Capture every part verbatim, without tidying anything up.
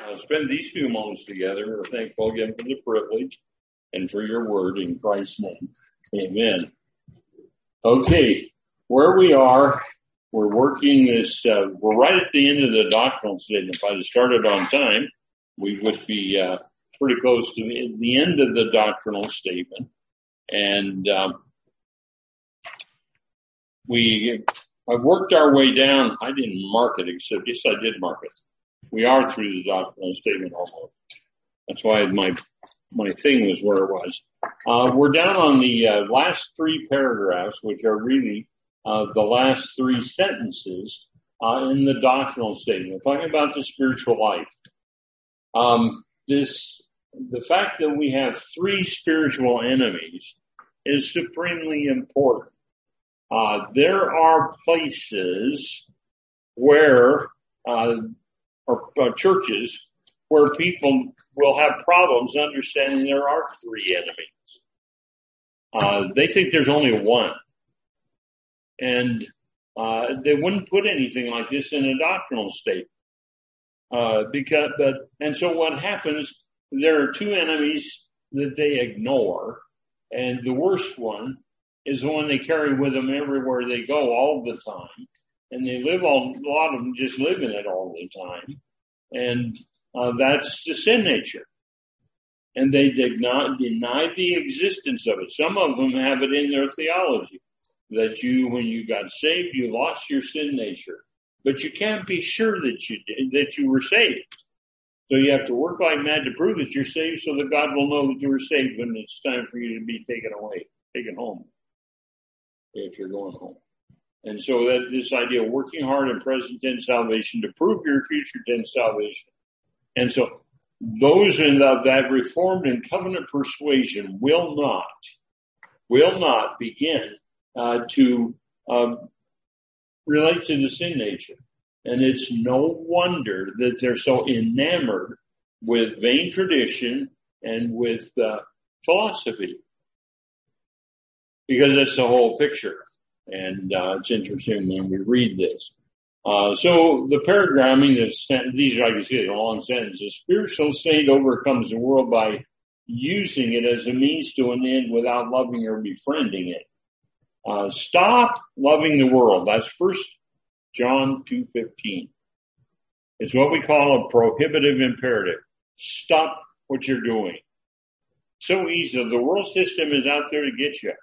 uh, spend these few moments together. We're thankful again for the privilege and for your word in Christ's name. Amen. Okay, where we are, we're working this, uh, we're right at the end of the doctrinal statement. If I'd have started on time, we would be uh, pretty close to the, the end of the doctrinal statement. And um, we, I've worked our way down. I didn't mark it, except yes, I did mark it. We are through the doctrinal statement almost. That's why my my thing was where it was. Uh, we're down on the uh, last three paragraphs, which are really uh, the last three sentences uh, in the doctrinal statement, talking about the spiritual life. Um, this, the fact that we have three spiritual enemies is supremely important. Uh, there are places where, uh, or uh, churches where people will have problems understanding there are three enemies. Uh, they think there's only one. And, uh, they wouldn't put anything like this in a doctrinal statement. Uh, because, but, and so what happens, there are two enemies that they ignore, and the worst one is the one they carry with them everywhere they go all the time. And they live all, a lot of them just live in it all the time. And, uh, that's the sin nature. And they did not deny the existence of it. Some of them have it in their theology that you, when you got saved, you lost your sin nature. But you can't be sure that you did, that you were saved. So you have to work like mad to prove that you're saved so that God will know that you were saved when it's time for you to be taken away, taken home, if you're going home. And so that this idea of working hard in present tense salvation to prove your future tense salvation. And so those in the, that Reformed and covenant persuasion will not, will not begin uh, to um, relate to the sin nature. And it's no wonder that they're so enamored with vain tradition and with uh, philosophy, because that's the whole picture. And uh, it's interesting when we read this. Uh, so the paragramming, that's, these are, like you say, long sentences. Spiritual saint overcomes the world by using it as a means to an end without loving or befriending it. Uh, stop loving the world. That's First John two fifteen. It's what we call a prohibitive imperative. Stop what you're doing. So easy. The world system is out there to get you.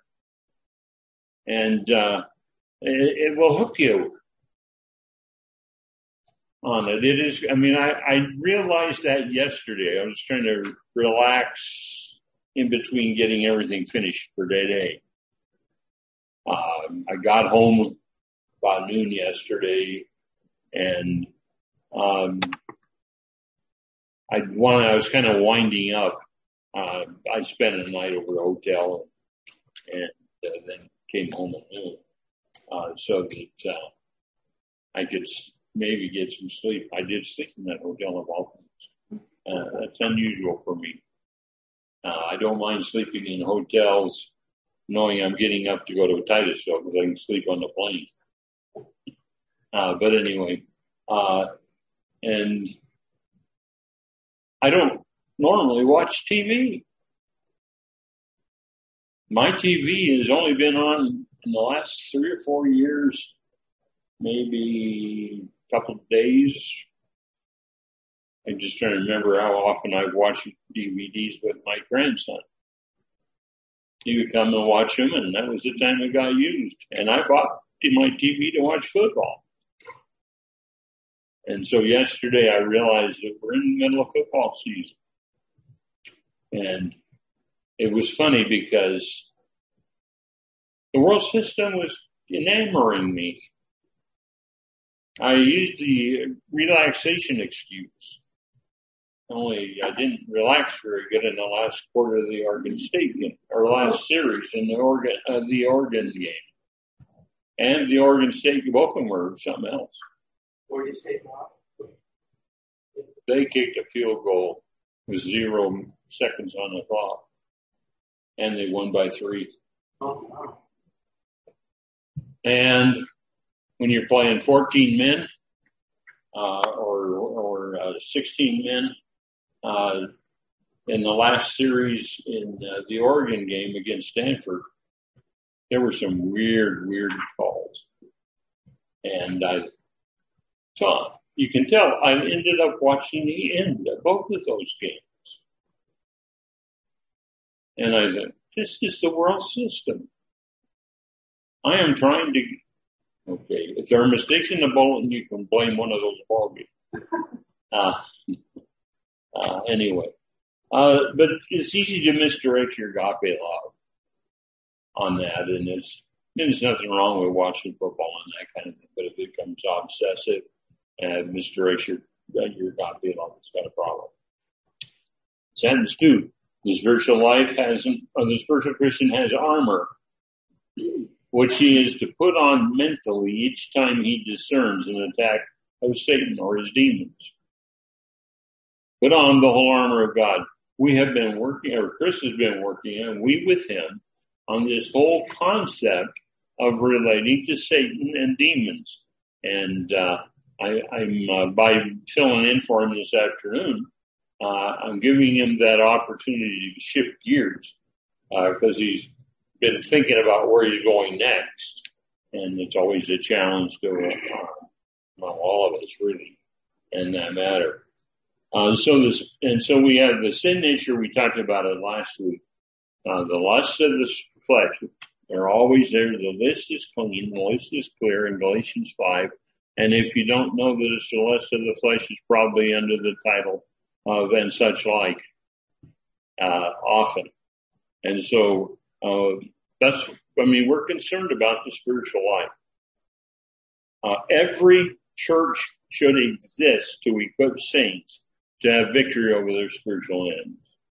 And, uh, it, it will hook you on it. It is, I mean, I, I realized that yesterday. I was trying to relax in between getting everything finished for today. Um, I got home about noon yesterday, and, um, I wanted, I was kind of winding up. Uh, I spent a night over at a hotel and uh, then came home at noon, uh, so that, uh, I could maybe get some sleep. I did sleep in that hotel of all things. Uh, that's unusual for me. Uh, I don't mind sleeping in hotels knowing I'm getting up to go to Titusville because I can sleep on the plane. Uh, but anyway, uh, and I don't normally watch T V. My T V has only been on in the last three or four years, maybe a couple of days. I'm just trying to remember how often I watch D V Ds with my grandson. He would come and watch them, and that was the time it got used. And I bought my T V to watch football. And so yesterday I realized that we're in the middle of football season. And it was funny because the world system was enamoring me. I used the relaxation excuse. Only I didn't relax very good in the last quarter of the Oregon State game, or last series in the Oregon, uh, the Oregon game. And the Oregon State, both of them were something else. Oregon State what? They kicked a field goal with zero seconds on the clock. And they won by three. Oh, wow. And when you're playing fourteen men, uh, or, or, uh, uh, sixteen men. Uh, in the last series in uh, the Oregon game against Stanford, there were some weird, weird calls. And I, so you can tell I ended up watching the end of both of those games. And I said, this is the world system. I am trying to, okay, if there are mistakes in the bulletin, you can blame one of those ball games. Uh, uh, anyway, uh, but it's easy to misdirect your agape love on that. And it's, there's nothing wrong with watching football and that kind of thing. But if it becomes obsessive and misdirects your, your agape love, it's got a problem. Sentence two. The spiritual life has, or the spiritual Christian has armor, which he is to put on mentally each time he discerns an attack of Satan or his demons. Put on the whole armor of God. We have been working, or Chris has been working, and we with him, on this whole concept of relating to Satan and demons. And uh, I, I'm uh, by filling in for him this afternoon, Uh, I'm giving him that opportunity to shift gears, because uh, he's been thinking about where he's going next. And it's always a challenge to uh, well, all of us, really, in that matter. Uh, so this, and so we have the sin nature. We talked about it last week. Uh, the lust of the flesh, they're always there. The list is clean. The list is clear in Galatians five. And if you don't know that it's the lust of the flesh, it's probably under the title of and such like, uh, often. And so, uh, that's, I mean, we're concerned about the spiritual life. Uh, every church should exist to equip saints to have victory over their spiritual enemies.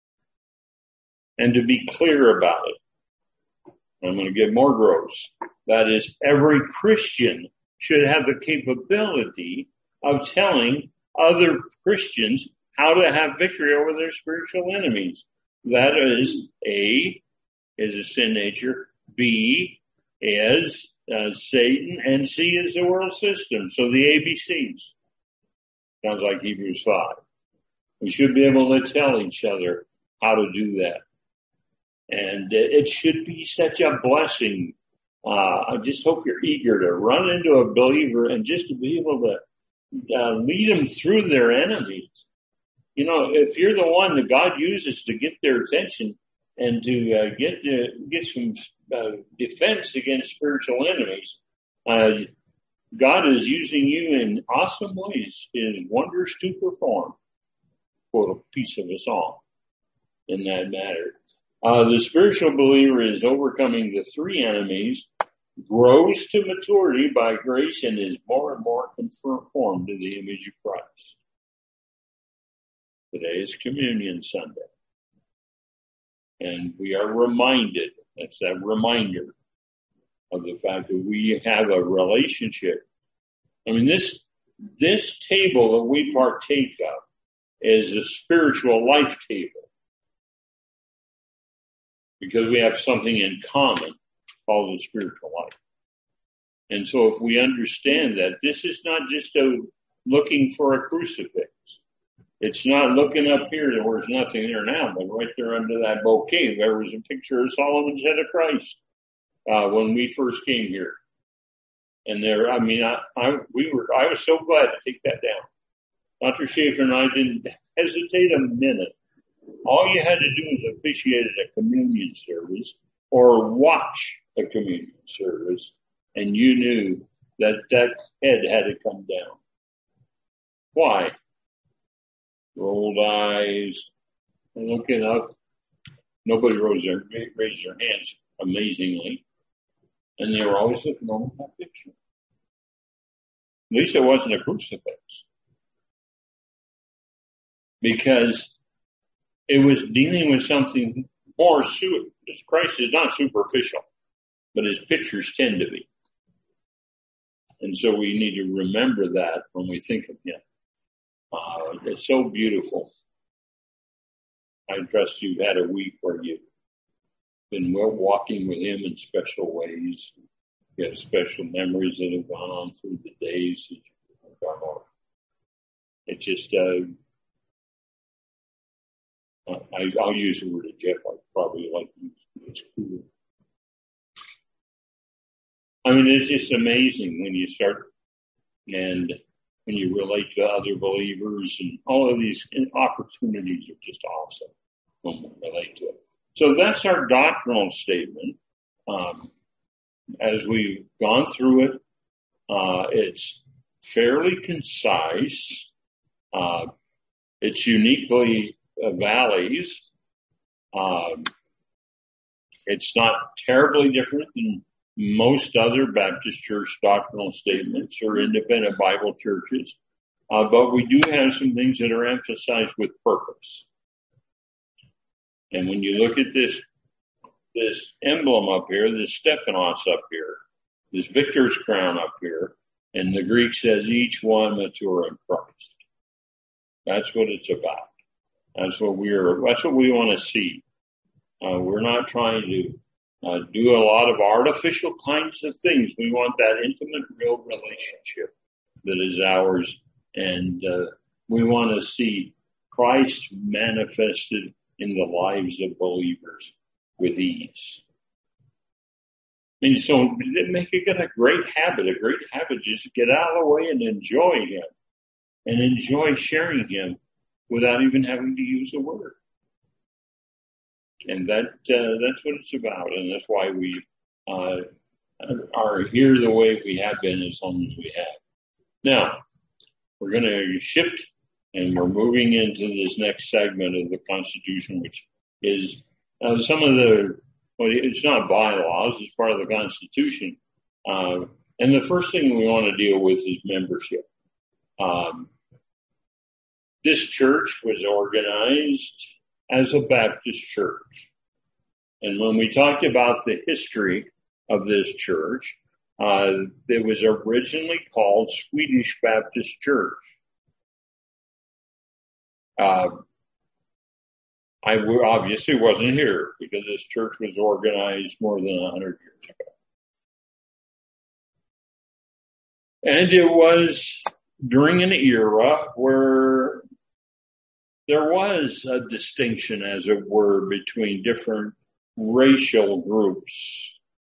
And to be clear about it, I'm going to get more gross. That is, every Christian should have the capability of telling other Christians how to have victory over their spiritual enemies. That is, A, is a sin nature, B, is uh, Satan, and C is the world system. So the A B Cs. Sounds like Hebrews five. We should be able to tell each other how to do that. And it should be such a blessing. Uh, I just hope you're eager to run into a believer and just to be able to uh, lead them through their enemies. You know, if you're the one that God uses to get their attention and to uh, get to, get some uh, defense against spiritual enemies, uh, God is using you in awesome ways, in wonders to perform. Quote a piece of a song in that matter. Uh, the spiritual believer is overcoming the three enemies, grows to maturity by grace, and is more and more conformed to the image of Christ. Today is Communion Sunday. And we are reminded, that's that reminder of the fact that we have a relationship. I mean, this, this table that we partake of is a spiritual life table. Because we have something in common called the spiritual life. And so if we understand that, this is not just a looking for a crucifix. It's not looking up here, there was nothing there now, but right there under that bouquet, there was a picture of Solomon's head of Christ, uh, when we first came here. And there, I mean, I, I, we were, I was so glad to take that down. Doctor Schaefer and I didn't hesitate a minute. All you had to do was officiate at a communion service or watch a communion service, and you knew that that head had to come down. Why? Rolled eyes, and looking up. Nobody raised their, raised their hands, amazingly. And they were always looking over that picture. At least it wasn't a crucifix. Because it was dealing with something more, Christ is not superficial, but his pictures tend to be. And so we need to remember that when we think of him. Uh, it's so beautiful. I trust you've had a week where you've been walking with him in special ways. You have special memories that have gone on through the days that you've gone on. It just, uh, I, I'll use the word Jeff. I probably like to use it. It's cool. I mean, it's just amazing when you start and when you relate to other believers, and all of these opportunities are just awesome when we relate to it. So that's our doctrinal statement. Um, as we've gone through it, uh, it's fairly concise. Uh, it's uniquely uh, Valley's. Um, it's not terribly different than most other Baptist church doctrinal statements or independent Bible churches, uh, but we do have some things that are emphasized with purpose. And when you look at this, this emblem up here, this Stephanos up here, this victor's crown up here, and the Greek says each one mature in Christ. That's what it's about. That's what we're, that's what we want to see. Uh, we're not trying to Uh, do a lot of artificial kinds of things. We want that intimate, real relationship that is ours, and uh, we want to see Christ manifested in the lives of believers with ease. And so make it a great habit. A great habit is to get out of the way and enjoy Him, and enjoy sharing Him without even having to use a word. And that, uh, that's what it's about. And that's why we, uh, are here the way we have been as long as we have. Now, we're going to shift and we're moving into this next segment of the Constitution, which is, uh, some of the, well, it's not bylaws, it's part of the Constitution. Uh, and the first thing we want to deal with is membership. Um, this church was organized as a Baptist church. And when we talked about the history of this church, uh, it was originally called Swedish Baptist Church. Uh, I obviously wasn't here because this church was organized more than a hundred years ago. And it was during an era where there was a distinction, as it were, between different racial groups.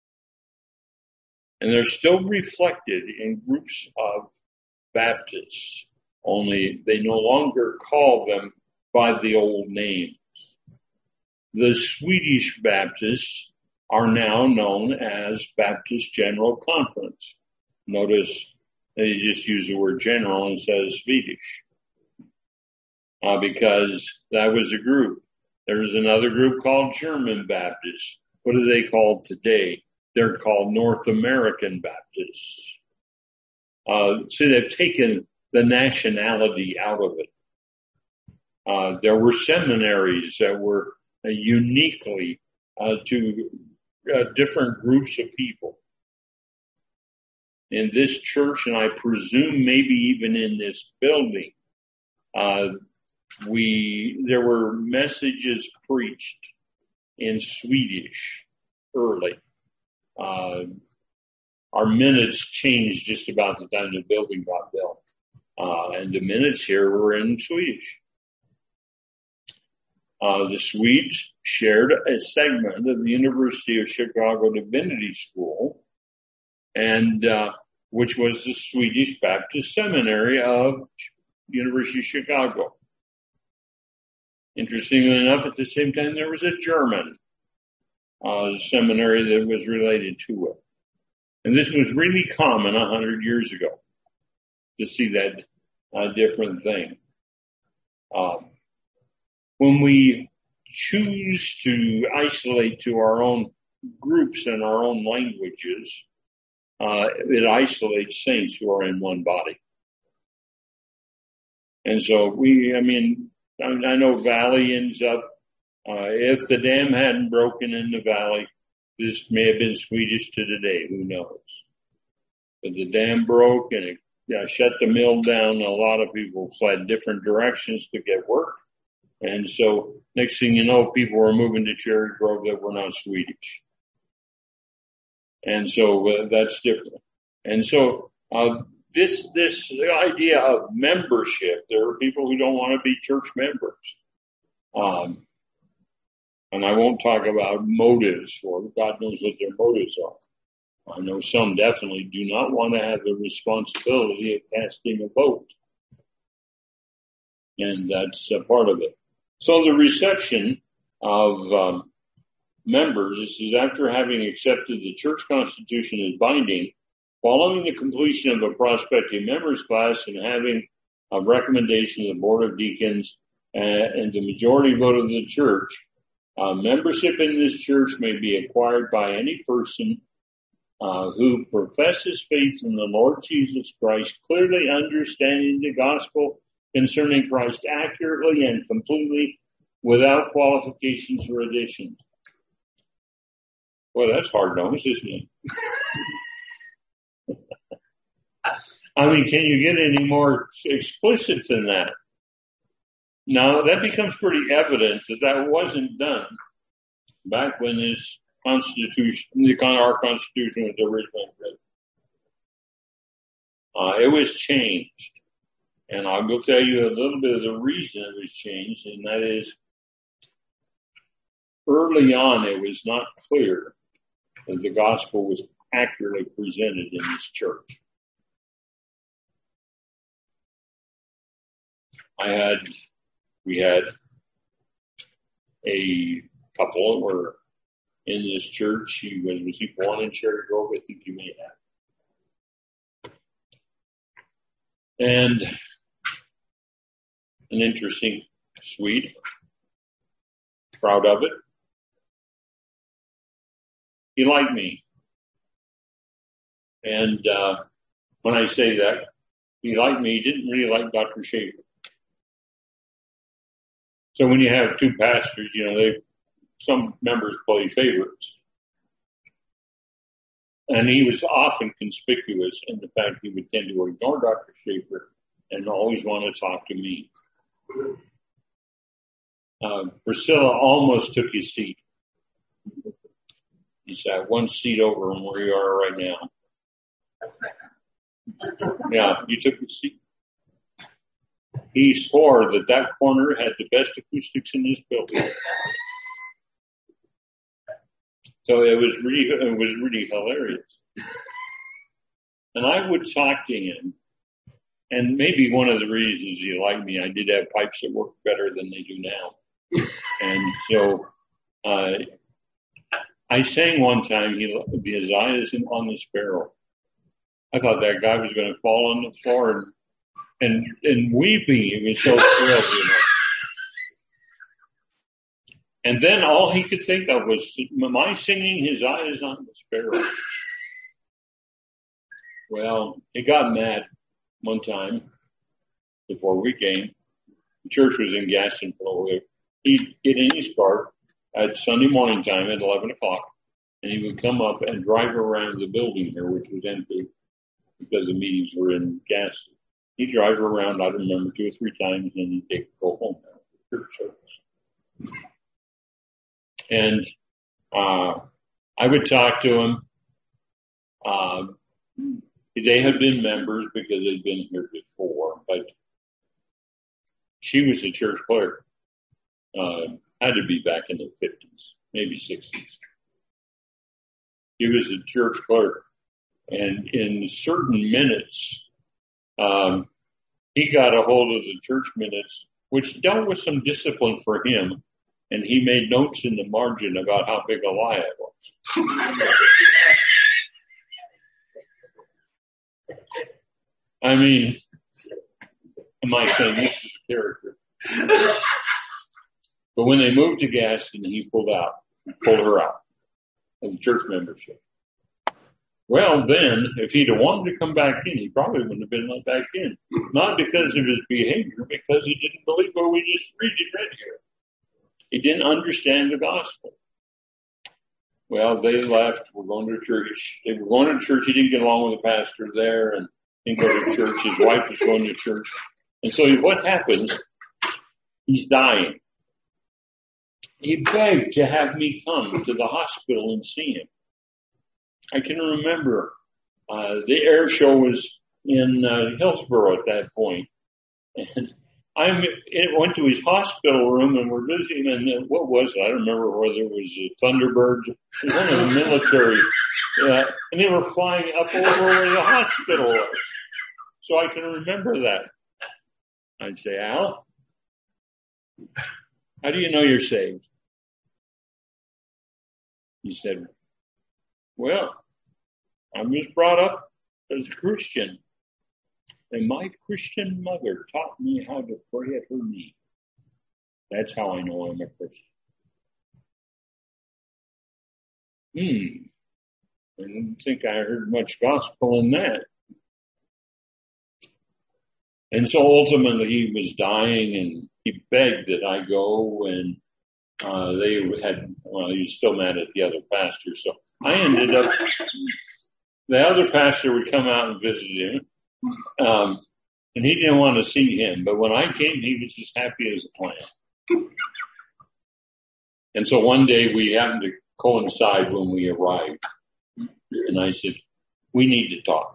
And they're still reflected in groups of Baptists, only they no longer call them by the old names. The Swedish Baptists are now known as Baptist General Conference. Notice they just use the word general instead of Swedish. Uh, because that was a group. There was another group called German Baptists. What are they called today? They're called North American Baptists. Uh, so they've taken the nationality out of it. Uh, there were seminaries that were uh, uniquely uh, to uh, different groups of people. In this church, and I presume maybe even in this building, uh, We, there were messages preached in Swedish early. Uh, our minutes changed just about the time the building got built. Uh, and the minutes here were in Swedish. Uh, the Swedes shared a segment of the University of Chicago Divinity School, and, uh, which was the Swedish Baptist Seminary of University of Chicago. Interestingly enough, at the same time, there was a German uh, seminary that was related to it. And this was really common a hundred years ago to see that uh, different thing. Um, when we choose to isolate to our own groups and our own languages, uh, it isolates saints who are in one body. And so we, I mean, I know Valley ends up, uh, if the dam hadn't broken in the Valley, this may have been Swedish to today, who knows. But the dam broke and it yeah, shut the mill down. A lot of people fled different directions to get work. And so next thing you know, people were moving to Cherry Grove that were not Swedish. And so uh, that's different. And so, uh, this, this idea of membership, there are people who don't want to be church members. Um, and I won't talk about motives, for God knows what their motives are. I know some definitely do not want to have the responsibility of casting a vote. And that's a part of it. So the reception of um, members is after having accepted the church constitution as binding, following the completion of a prospective members class and having a recommendation of the board of deacons uh, and the majority vote of the church, uh, membership in this church may be acquired by any person uh, who professes faith in the Lord Jesus Christ, clearly understanding the gospel concerning Christ accurately and completely without qualifications or additions. Well, that's hard nosed, isn't it? I mean, can you get any more explicit than that? Now, that becomes pretty evident that that wasn't done back when this Constitution, our Constitution was originally written. Uh, it was changed. And I will tell you a little bit of the reason it was changed, and that is early on it was not clear that the gospel was accurately presented in this church. I had, we had a couple that were in this church. He was, was he born in Cherry Grove? I think you may have. And an interesting Swede, proud of it. He liked me. And uh when I say that, he liked me, he didn't really like Doctor Schaefer. So when you have two pastors, you know, they some members play favorites. And he was often conspicuous in the fact he would tend to ignore Doctor Schaefer and always want to talk to me. Uh, Priscilla almost took his seat. He sat one seat over from where you are right now. Yeah, you took his seat. He swore that that corner had the best acoustics in this building. So it was really, it was really hilarious. And I would talk to him. And maybe one of the reasons he liked me, I did have pipes that worked better than they do now. And so, uh, I sang one time, he, his eye is on the sparrow. I thought that guy was going to fall on the floor and, and, and weeping. He was so thrilled, you know. And then all he could think of was my singing, his eye is on the sparrow. Well, he got mad one time before we came. The church was in Gaston, Florida. He'd get in his car at Sunday morning time at eleven o'clock, and he would come up and drive around the building here, which was empty because the meetings were in Gaston. He'd drive around, I don't remember, two or three times, and he'd take, go home after church service. And uh I would talk to him. Um, they had been members because they'd been here before, but she was a church clerk. Uh, had to be back in the fifties, maybe sixties. He was a church clerk, and in certain minutes, um, he got a hold of the church minutes, which dealt with some discipline for him, and he made notes in the margin about how big a lie it was. I mean, am I saying this is a character? But when they moved to Gaston, he pulled out, pulled her out of the church membership. Well, then, if he'd have wanted to come back in, he probably wouldn't have been let back in. Not because of his behavior, because he didn't believe what we just read, read here. He didn't understand the gospel. Well, they left. We're going to church. They were going to church. He didn't get along with the pastor there and didn't go to church. His wife was going to church. And so what happens? He's dying. He begged to have me come to the hospital and see him. I can remember, uh, the air show was in uh, Hillsborough at that point. And I went to his hospital room and we're visiting, and what was it? I don't remember whether it was a Thunderbird, it was one of the military, uh, and they were flying up over where the hospital was. So I can remember that. I'd say, Al, how do you know you're saved? He said, well, I was brought up as a Christian, and my Christian mother taught me how to pray at her knee. That's how I know I'm a Christian. Hmm. I didn't think I heard much gospel in that. And so ultimately he was dying and he begged that I go, and uh, they had, well, he was still mad at the other pastor. So I ended up, the other pastor would come out and visit him. Um, and he didn't want to see him, but when I came, he was as happy as a clam. And so one day we happened to coincide when we arrived, and I said, we need to talk.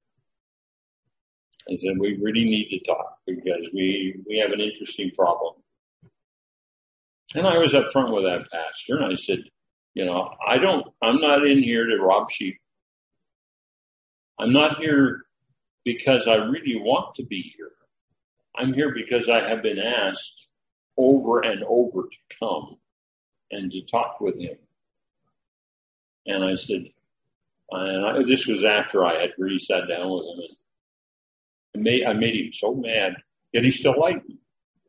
I said, we really need to talk because we, we have an interesting problem. And I was up front with that pastor, and I said, you know, I don't, I'm not in here to rob sheep. I'm not here because I really want to be here. I'm here because I have been asked over and over to come and to talk with him. And I said, and I, this was after I had really sat down with him, and I made, I made him so mad, yet he still liked me.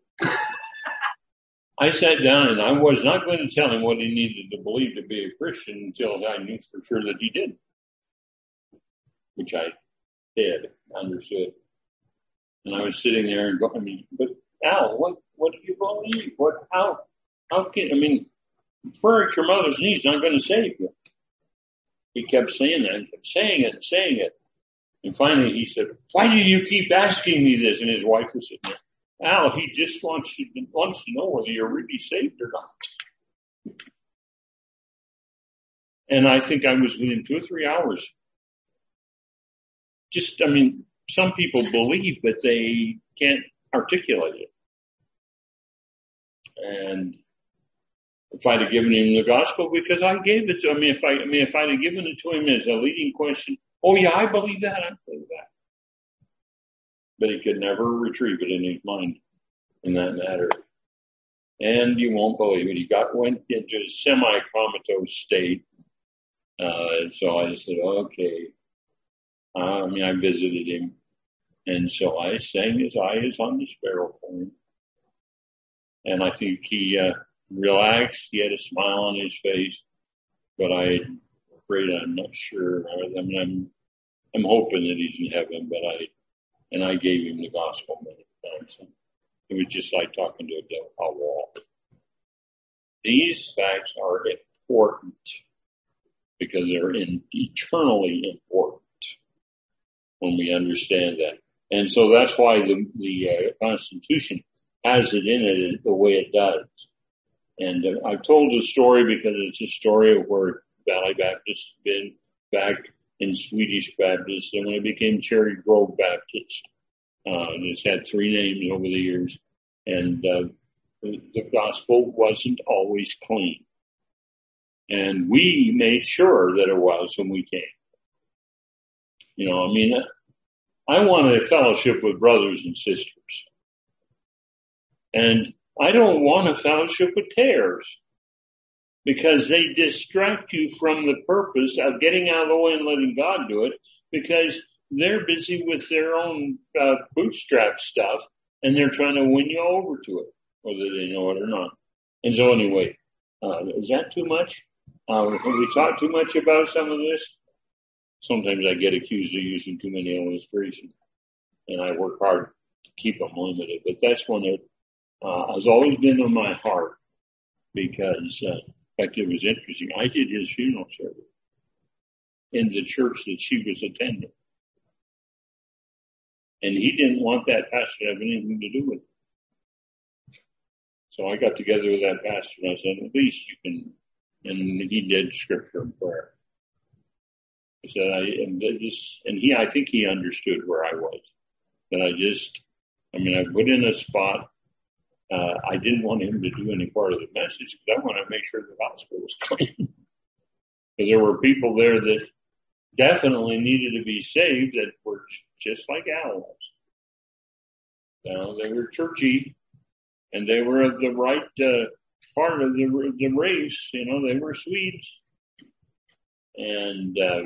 I sat down and I was not going to tell him what he needed to believe to be a Christian until I knew for sure that he did, which I did, understood. And I was sitting there and going, I mean, but Al, what, what do you believe? What, how, how can, I mean, prayer at your mother's knees not going to save you. He kept saying that, and kept saying it and saying it. And finally he said, why do you keep asking me this? And his wife was sitting there. Al, he just wants you to, wants to know whether you're really saved or not. And I think I was within two or three hours. Just, I mean, some people believe, but they can't articulate it. And if I'd have given him the gospel, because I gave it to him, I mean, if I, I mean, if I'd have given it to him as a leading question, oh yeah, I believe that, I believe that. But he could never retrieve it in his mind in that matter. And you won't believe it. He got, went into a semi-comatose state. Uh, so I said, okay. Uh, I mean, I visited him. And so I sang his eye is on the sparrow for him. And I think he, uh, relaxed. He had a smile on his face, but I'm afraid I'm not sure. I mean, I'm, I'm hoping that he's in heaven, but I, and I gave him the gospel many times. And it was just like talking to a, a wall. These facts are important because they're in, eternally important when we understand that. And so that's why the, the uh, Constitution has it in it the way it does. And uh, I've told the story because it's a story of where Valley Baptist had been back in Swedish Baptist, and when it became Cherry Grove Baptist. Uh, and it's had three names over the years, and uh, the, the gospel wasn't always clean. And we made sure that it was when we came. You know, I mean, I wanted a fellowship with brothers and sisters. And I don't want a fellowship with tares because they distract you from the purpose of getting out of the way and letting God do it, because they're busy with their own uh, bootstrap stuff and they're trying to win you over to it, whether they know it or not. And so anyway, uh, is that too much? Uh, have we talked too much about some of this? Sometimes I get accused of using too many illustrations, and I work hard to keep them limited, but that's one that uh, has always been on my heart because, uh, in fact, it was interesting. I did his funeral service in the church that she was attending. And he didn't want that pastor to have anything to do with it. So I got together with that pastor and I said, at least you can, and he did scripture and prayer. I said, I, and this, and he, I think he understood where I was. That I just, I mean, I put in a spot. Uh, I didn't want him to do any part of the message because I wanted to make sure the gospel was clean. Because there were people there that definitely needed to be saved that were just like Al was. You know, they were churchy and they were of the right uh, part of the, the race. You know, they were Swedes. And uh,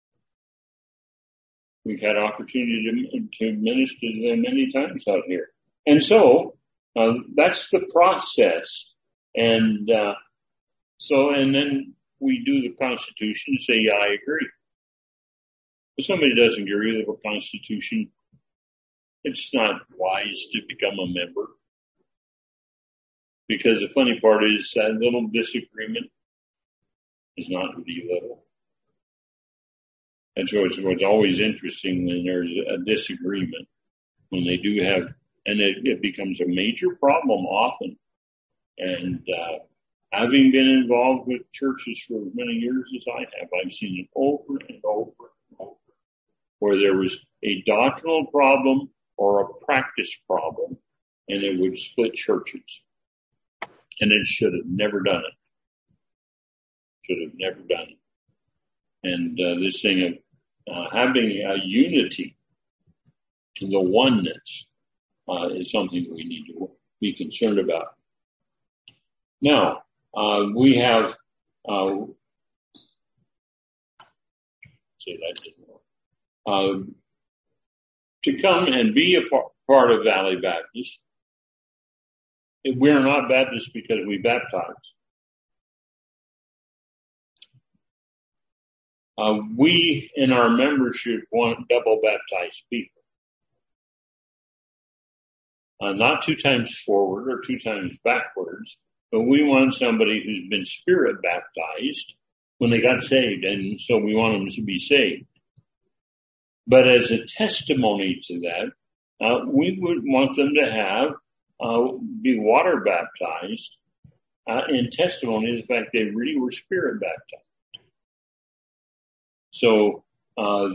we've had opportunity to, to minister to them many times out here. And so uh, that's the process. And uh, so, and then we do the Constitution and say, yeah, I agree. If somebody doesn't agree with the Constitution, it's not wise to become a member. Because the funny part is that little disagreement is not really little. And so it's, it's always interesting when there's a disagreement, when they do have, and it, it becomes a major problem often. And uh, having been involved with churches for as many years as I have, I've seen it over and over and over, where there was a doctrinal problem or a practice problem, and it would split churches. And it should have never done it. Should have never done it. And uh, this thing of uh, having a unity, the oneness, uh, is something we need to be concerned about. Now, uh, we have, uh, say that didn't work, uh, to come and be a par- part of Valley Baptist. We're not Baptists because we baptize. Uh, we in our membership want double baptized people. Uh, not two times forward or two times backwards, but we want somebody who's been spirit baptized when they got saved, and so we want them to be saved. But as a testimony to that, uh, we would want them to have, uh, be water baptized, uh, in testimony of the fact they really were spirit baptized. So, uh,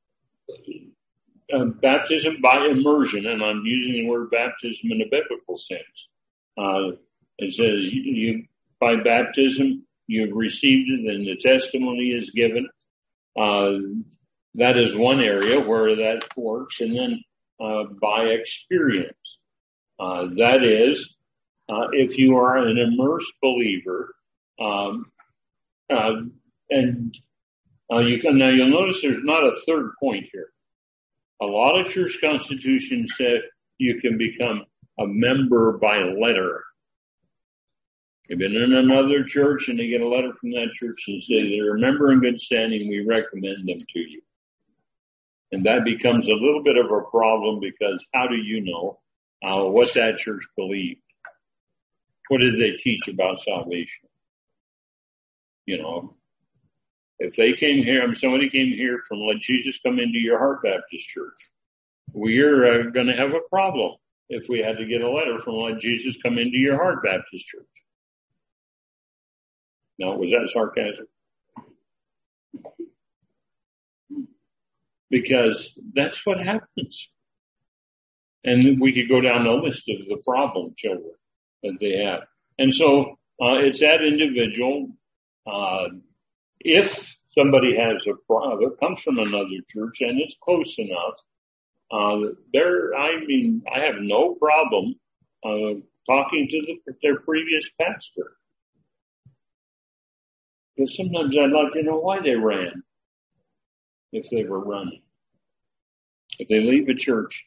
uh, baptism by immersion, and I'm using the word baptism in a biblical sense. Uh, it says you, you, by baptism, you've received it and the testimony is given. Uh, that is one area where that works. And then, uh, by experience, uh, that is, uh, if you are an immersed believer, um, uh, and Uh, you can, now you'll notice there's not a third point here. A lot of church constitutions say you can become a member by letter. You've been in another church and they get a letter from that church and say they're a member in good standing, we recommend them to you. And that becomes a little bit of a problem because how do you know uh, what that church believed? What did they teach about salvation? You know, if they came here, I mean, somebody came here from Let Jesus Come Into Your Heart Baptist Church, we're uh, going to have a problem if we had to get a letter from Let Jesus Come Into Your Heart Baptist Church. Now, was that sarcasm? Because that's what happens. And we could go down the list of the problem children that they have. And so, uh, it's that individual, uh, if somebody has a problem that comes from another church and it's close enough, uh, there, I mean, I have no problem, uh, talking to the, their previous pastor. Because sometimes I'd like to know why they ran, if they were running. If they leave a church.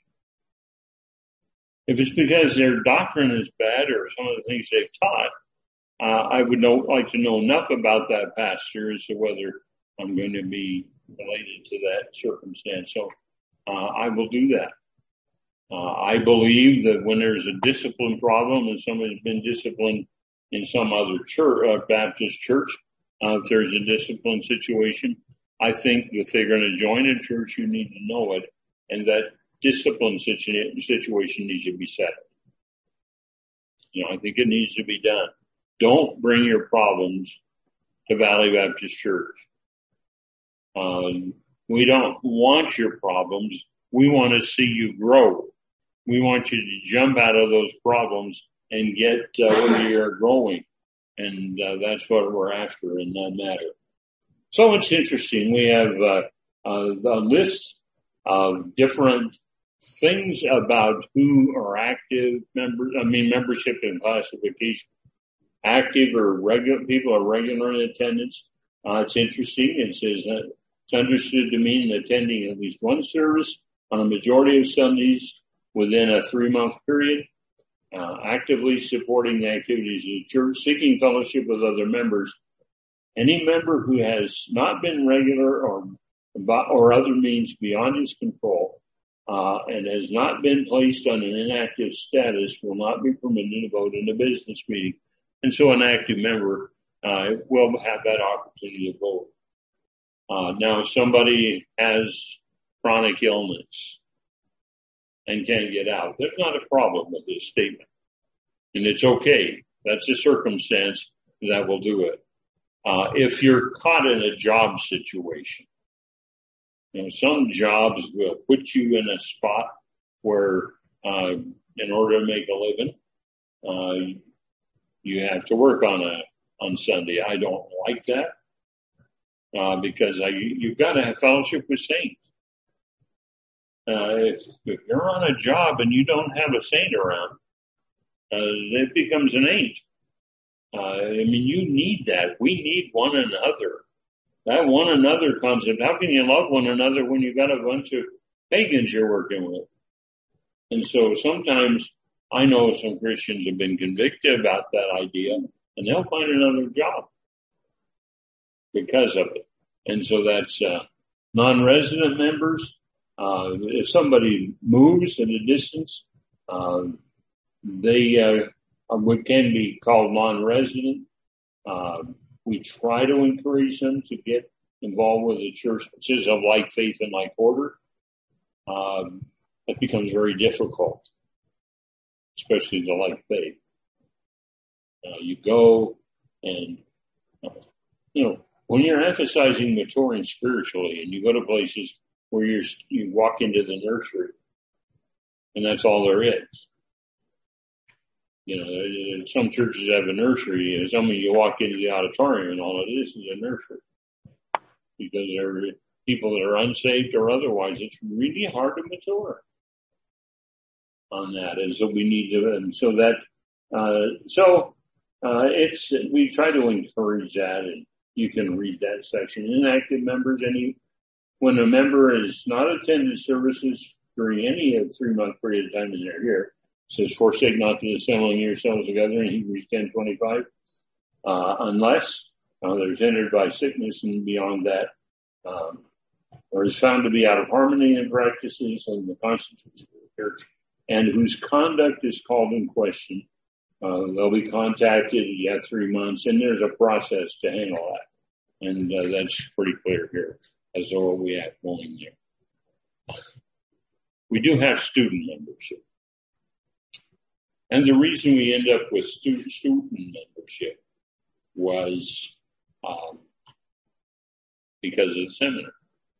If it's because their doctrine is bad or some of the things they've taught, Uh, I would know, like to know enough about that pastor as to whether I'm going to be related to that circumstance. So, uh, I will do that. Uh, I believe that when there's a discipline problem and somebody's been disciplined in some other church, uh, Baptist church, uh, if there's a discipline situation, I think if they're going to join a church, you need to know it. And that discipline situ- situation needs to be settled. You know, I think it needs to be done. Don't bring your problems to Valley Baptist Church. Uh, we don't want your problems. We want to see you grow. We want you to jump out of those problems and get uh, where you're going. And uh, that's what we're after in that matter. So it's interesting. We have uh, uh, a list of different things about who are active members, I mean membership and classification. Active or regular people are regular in attendance. Uh, it's interesting. It says uh, it's understood to mean attending at least one service on a majority of Sundays within a three-month period, uh, actively supporting the activities of the church, seeking fellowship with other members. Any member who has not been regular or or other means beyond his control uh, and has not been placed on an inactive status will not be permitted to vote in a business meeting. And so an active member uh, will have that opportunity to vote. Uh, now, if somebody has chronic illness and can't get out, there's not a problem with this statement. And it's okay. That's a circumstance that will do it. Uh, if you're caught in a job situation, you know, some jobs will put you in a spot where, uh, in order to make a living, uh, you have to work on a, on Sunday. I don't like that, uh, because I, you've got to have fellowship with saints. Uh, if, if you're on a job and you don't have a saint around, uh, it becomes an ain't. Uh, I mean, you need that. We need one another. That one another concept. How can you love one another when you've got a bunch of pagans you're working with? And so sometimes I know some Christians have been convicted about that idea, and they'll find another job because of it. And so that's uh, non-resident members. Uh, if somebody moves at a distance, uh, they uh, what can be called non-resident. Uh, we try to encourage them to get involved with the churches of like faith and like order. Um, it becomes very difficult, especially the like faith. Uh, you go and, uh, you know, when you're emphasizing maturing spiritually and you go to places where you're, you walk into the nursery and that's all there is. You know, some churches have a nursery, and some of you walk into the auditorium and all it is is a nursery. Because there are people that are unsaved or otherwise, it's really hard to mature on that. And so we need to, and so that, uh, so, uh, it's, we try to encourage that, and you can read that section. Inactive members, any, when a member has not attended services during any of three month period of time in their year, says, forsake not the assembling yourselves together in Hebrews ten twenty-five, uh, unless uh, there's entered by sickness and beyond that, um, or is found to be out of harmony in practices and the constitution of the church, and whose conduct is called in question. Uh, they'll be contacted. You have three months, and there's a process to handle that, and uh, that's pretty clear here as to what we have going there. We do have student membership. And the reason we end up with student, student membership was, um, because of the seminary.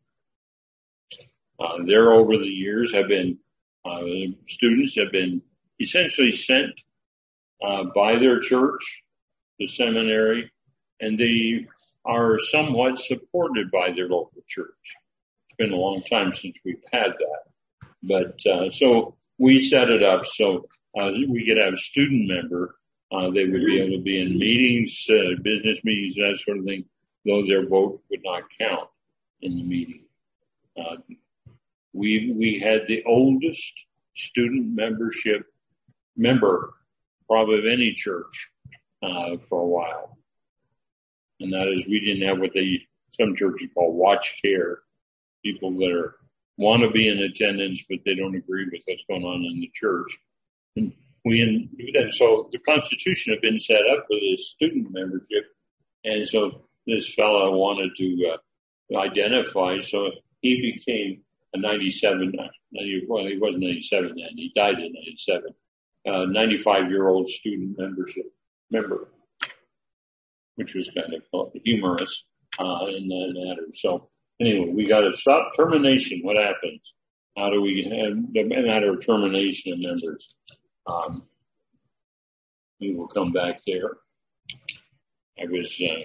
Uh, there over the years have been, uh, students have been essentially sent, uh, by their church, the seminary, and they are somewhat supported by their local church. It's been a long time since we've had that. But, uh, so we set it up so Uh, we could have a student member, uh, they would be able to be in meetings, uh, business meetings, that sort of thing, though their vote would not count in the meeting. Uh, we, we had the oldest student membership member, probably of any church, uh, for a while. And that is, we didn't have what they, some churches call watch care, people that are, want to be in attendance, but they don't agree with what's going on in the church. And we, and so the Constitution had been set up for this student membership. And so this fellow wanted to, uh, identify. So he became a ninety-seven, ninety, well, he wasn't ninety-seven then. He died in ninety-seven, uh, ninety-five year old student membership member, which was kind of humorous, uh, in that matter. So, Anyway, we got to stop termination. What happens? How do we have the matter of termination of members? Um, we will come back there. I was uh,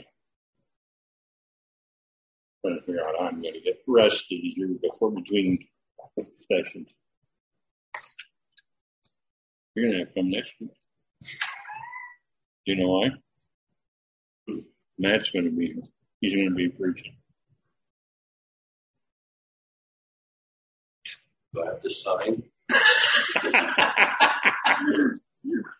trying to figure out how I'm going to get rested here before between sessions. You're going to have to come next week. Do you know why? Matt's going to be here. He's going to be preaching. Do I have to sign?